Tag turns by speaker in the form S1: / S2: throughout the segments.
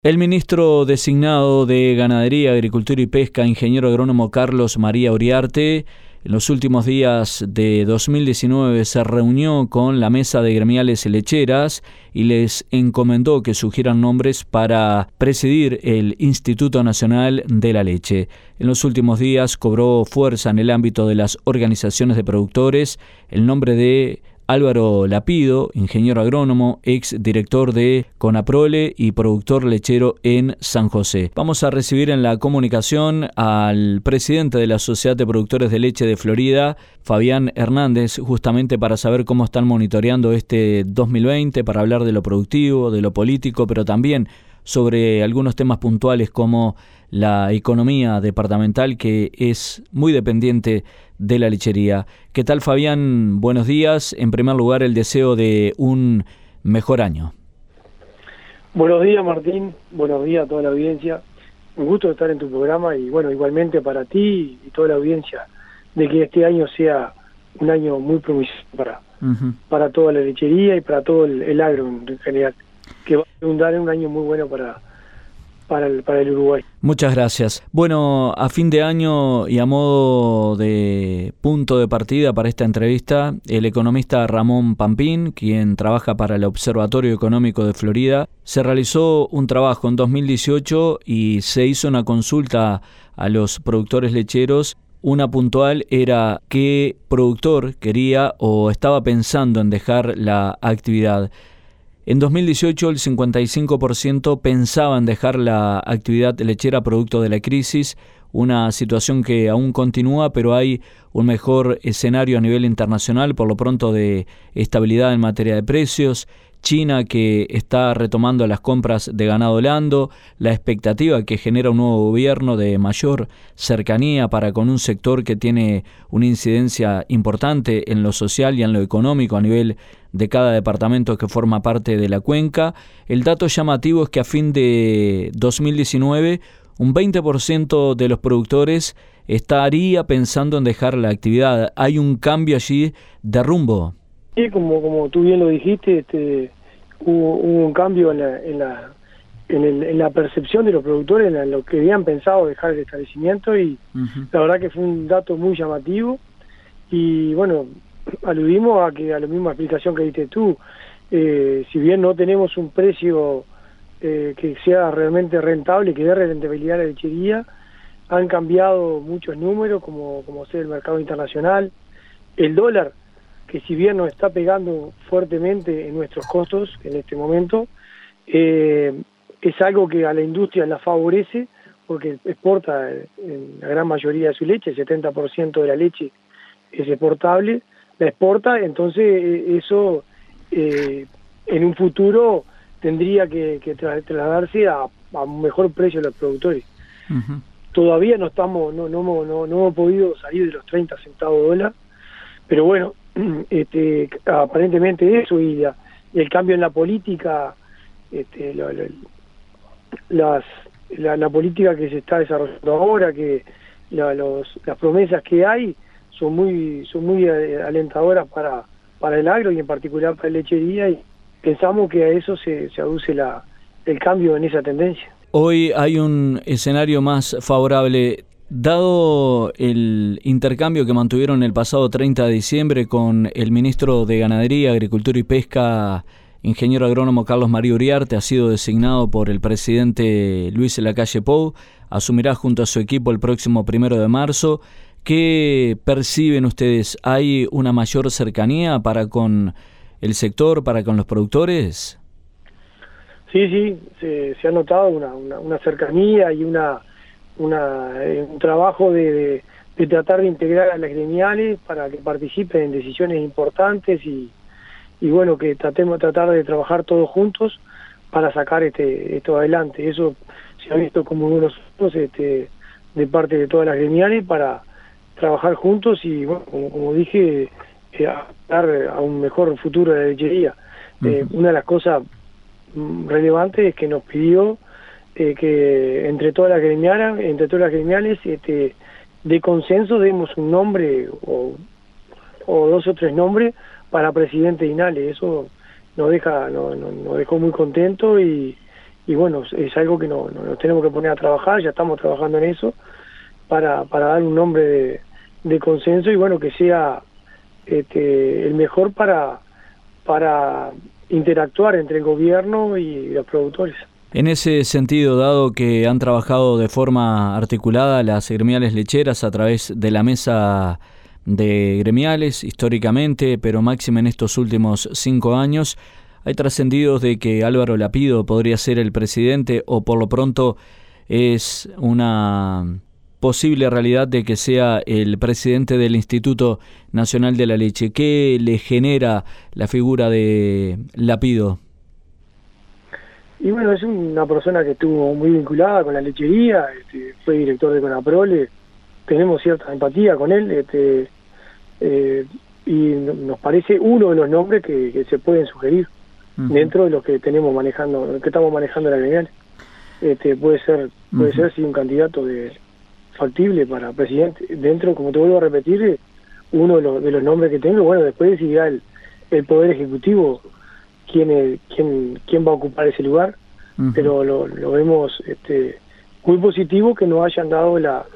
S1: El ministro designado de Ganadería, Agricultura y Pesca, ingeniero agrónomo Carlos María Uriarte, en los últimos días de 2019 se reunió con la mesa de gremiales lecheras y les encomendó que sugieran nombres para presidir el Instituto Nacional de la Leche. En los últimos días cobró fuerza en el ámbito de las organizaciones de productores el nombre de Álvaro Lapido, ingeniero agrónomo, ex director de Conaprole y productor lechero en San José. Vamos a recibir en la comunicación al presidente de la Sociedad de Productores de Leche de Florida, Fabián Hernández, justamente para saber cómo están monitoreando este 2020, para hablar de lo productivo, de lo político, pero también sobre algunos temas puntuales como la economía departamental, que es muy dependiente de la lechería. ¿Qué tal, Fabián? Buenos días. En primer lugar, el deseo de un mejor año.
S2: Buenos días, Martín. Buenos días a toda la audiencia. Un gusto estar en tu programa y, bueno, igualmente para ti y toda la audiencia, de que este año sea un año muy promisorio para toda la lechería y para todo el agro en general, que va a redundar en un año muy bueno para el Uruguay.
S1: Muchas gracias. Bueno, a fin de año y a modo de punto de partida para esta entrevista, el economista Ramón Pampín, quien trabaja para el Observatorio Económico de Florida, se realizó un trabajo en 2018 y se hizo una consulta a los productores lecheros. Una puntual era qué productor quería o estaba pensando en dejar la actividad. En 2018 el 55% pensaba en dejar la actividad lechera producto de la crisis, una situación que aún continúa, pero hay un mejor escenario a nivel internacional, por lo pronto de estabilidad en materia de precios. China, que está retomando las compras de ganado holando, la expectativa que genera un nuevo gobierno de mayor cercanía para con un sector que tiene una incidencia importante en lo social y en lo económico a nivel de cada departamento que forma parte de la cuenca. El dato llamativo es que a fin de 2019 un 20% de los productores estaría pensando en dejar la actividad. Hay un cambio allí de rumbo.
S2: Sí, como tú bien lo dijiste, hubo un cambio en la percepción de los productores, en lo que habían pensado dejar el establecimiento, y la verdad que fue un dato muy llamativo. Y bueno, aludimos a la misma explicación que diste tú. Si bien no tenemos un precio que sea realmente rentable, que dé rentabilidad a la lechería, han cambiado muchos números, como ser el mercado internacional, el dólar, que si bien nos está pegando fuertemente en nuestros costos en este momento, es algo que a la industria la favorece, porque exporta en la gran mayoría de su leche, el 70% de la leche es exportable, la exporta. Entonces eso en un futuro tendría que trasladarse a un mejor precio a los productores. Todavía no hemos podido salir de los 30 centavos de dólar, pero bueno, aparentemente eso y el cambio en la política, la política que se está desarrollando ahora, que las promesas que hay son muy alentadoras para el agro y en particular para la lechería, y pensamos que a eso se aduce el cambio en esa tendencia.
S1: Hoy hay un escenario más favorable. Dado el intercambio que mantuvieron el pasado 30 de diciembre con el ministro de Ganadería, Agricultura y Pesca, ingeniero agrónomo Carlos María Uriarte, ha sido designado por el presidente Luis Lacalle Pou, asumirá junto a su equipo el próximo 1 de marzo. ¿Qué perciben ustedes? ¿Hay una mayor cercanía para con el sector, para con los productores?
S2: Sí, se ha notado una cercanía y un trabajo de tratar de integrar a las gremiales para que participen en decisiones importantes y bueno, que tratar de trabajar todos juntos para sacar esto adelante. Eso se ha visto como unos de parte de todas las gremiales para trabajar juntos y, bueno, como dije, dar a un mejor futuro de la lechería. Una de las cosas relevantes es que nos pidió que entre todas las gremiales de consenso demos un nombre o 2 o 3 nombres para presidente de INALE. Eso nos dejó muy contentos y bueno, es algo que nos tenemos que poner a trabajar, ya estamos trabajando en eso, para dar un nombre de consenso y bueno, que sea el mejor para interactuar entre el gobierno y los productores.
S1: En ese sentido, dado que han trabajado de forma articulada las gremiales lecheras a través de la mesa de gremiales históricamente, pero máxima en estos últimos 5 años, hay trascendidos de que Álvaro Lapido podría ser el presidente o por lo pronto es una posible realidad de que sea el presidente del Instituto Nacional de la Leche. ¿Qué le genera la figura de Lapido?
S2: Y bueno, es una persona que estuvo muy vinculada con la lechería, fue director de Conaprole, tenemos cierta empatía con él, y nos parece uno de los nombres que se pueden sugerir dentro de los que tenemos manejando, que estamos manejando la gremial. Puede ser sí un candidato factible para presidente. Dentro, como te vuelvo a repetir, uno de los nombres que tengo. Bueno, después decidirá el Poder Ejecutivo quién va a ocupar ese lugar, pero lo vemos muy positivo que nos hayan dado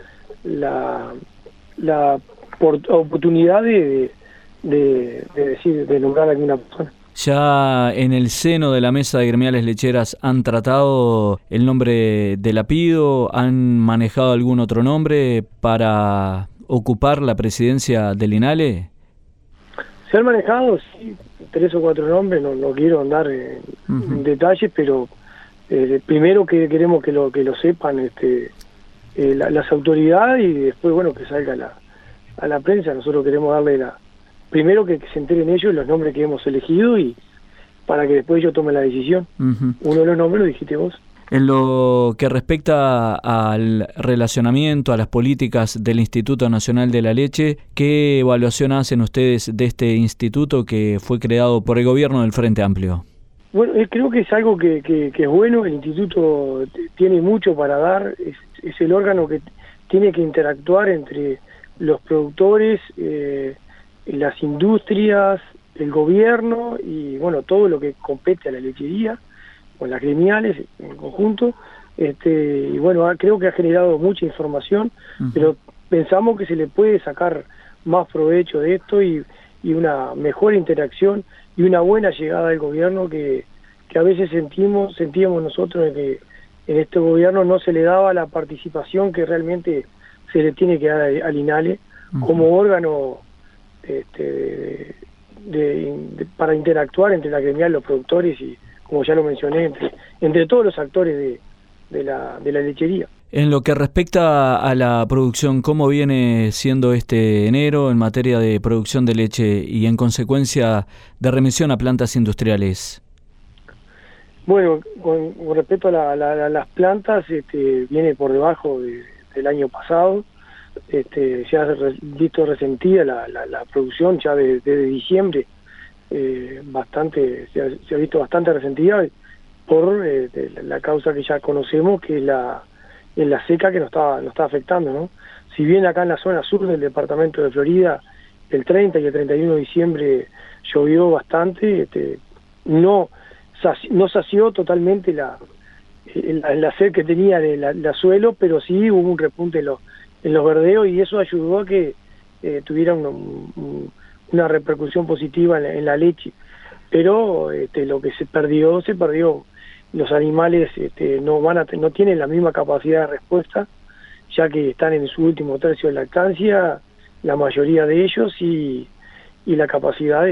S2: la oportunidad de nombrar a alguna persona.
S1: ¿Ya en el seno de la mesa de gremiales lecheras han tratado el nombre de Lapido? ¿Han manejado algún otro nombre para ocupar la presidencia del INALE?
S2: Se han manejado, sí, 3 o 4 nombres, no quiero andar en detalles, pero primero que queremos que lo sepan las autoridades y después, bueno, que salga a la prensa. Nosotros queremos darle primero que se enteren ellos los nombres que hemos elegido y para que después ellos tomen la decisión. Uno de los nombres lo dijiste vos.
S1: En lo que respecta al relacionamiento, a las políticas del Instituto Nacional de la Leche, ¿qué evaluación hacen ustedes de este instituto que fue creado por el gobierno del Frente Amplio?
S2: Bueno, creo que es algo que es bueno. El instituto tiene mucho para dar, es el órgano que tiene que interactuar entre los productores, las industrias, el gobierno y bueno, todo lo que compete a la lechería, con las gremiales en conjunto, y bueno, creo que ha generado mucha información, pero pensamos que se le puede sacar más provecho de esto y una mejor interacción y una buena llegada del gobierno que a veces sentíamos nosotros que en este gobierno no se le daba la participación que realmente se le tiene que dar al INALE como órgano para interactuar entre la gremial, los productores y, como ya lo mencioné, entre todos los actores de la lechería.
S1: En lo que respecta a la producción, ¿cómo viene siendo este enero en materia de producción de leche y en consecuencia de remisión a plantas industriales?
S2: Bueno, con respecto a las plantas, viene por debajo del año pasado. Se ha visto resentida la producción ya desde diciembre, se ha visto bastante resentida por la causa que ya conocemos, que es la seca que nos está afectando, ¿no? Si bien acá en la zona sur del departamento de Florida el 30 y el 31 de diciembre llovió bastante, no sació totalmente la sed que tenía la suelo, pero sí hubo un repunte en los verdeos y eso ayudó a que tuviera una repercusión positiva en la leche. Pero lo que se perdió. Los animales no tienen la misma capacidad de respuesta, ya que están en su último tercio de lactancia, la mayoría de ellos, y la capacidad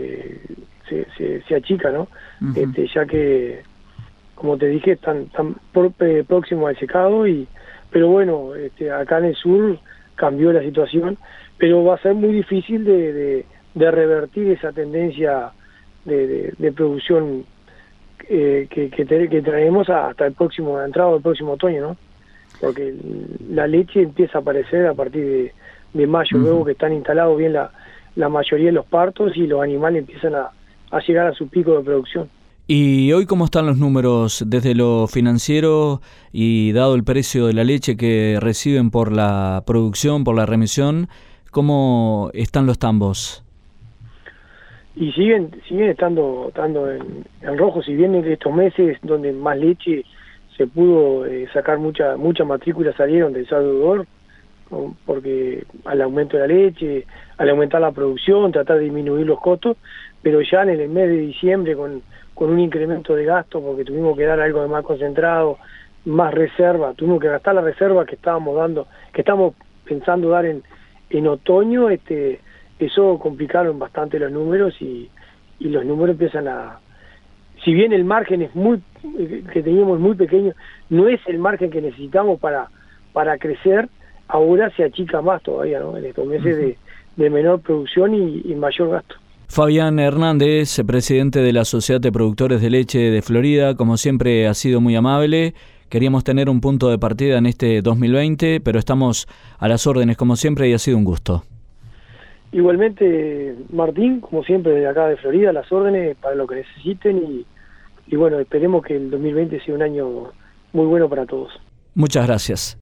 S2: se achica, ¿no? Ya que, como te dije, están próximos al secado, pero bueno, acá en el sur cambió la situación, pero va a ser muy difícil de revertir esa tendencia de producción que traemos hasta la entrada del próximo otoño, ¿no? Porque la leche empieza a aparecer a partir de mayo, luego que están instalados bien la mayoría de los partos y los animales empiezan a llegar a su pico de producción.
S1: ¿Y hoy cómo están los números desde lo financiero y dado el precio de la leche que reciben por la producción, por la remisión? ¿Cómo están los tambos?
S2: y siguen estando en rojo. Si bien en estos meses donde más leche se pudo sacar, mucha matrícula salieron del Salvador, porque al aumento de la leche, al aumentar la producción, tratar de disminuir los costos, pero ya en el mes de diciembre con un incremento de gasto, porque tuvimos que dar algo de más concentrado, más reserva, tuvimos que gastar la reserva que estamos pensando dar en otoño. Eso complicaron bastante los números, y los números empiezan si bien el margen que teníamos muy pequeño, no es el margen que necesitamos para crecer, ahora se achica más todavía, ¿no? En estos meses de menor producción y mayor gasto.
S1: Fabián Hernández, presidente de la Sociedad de Productores de Leche de Florida, como siempre ha sido muy amable. Queríamos tener un punto de partida en este 2020, pero estamos a las órdenes como siempre y ha sido un gusto.
S2: Igualmente, Martín, como siempre desde acá de Florida, a las órdenes para lo que necesiten, y bueno, esperemos que el 2020 sea un año muy bueno para todos.
S1: Muchas gracias.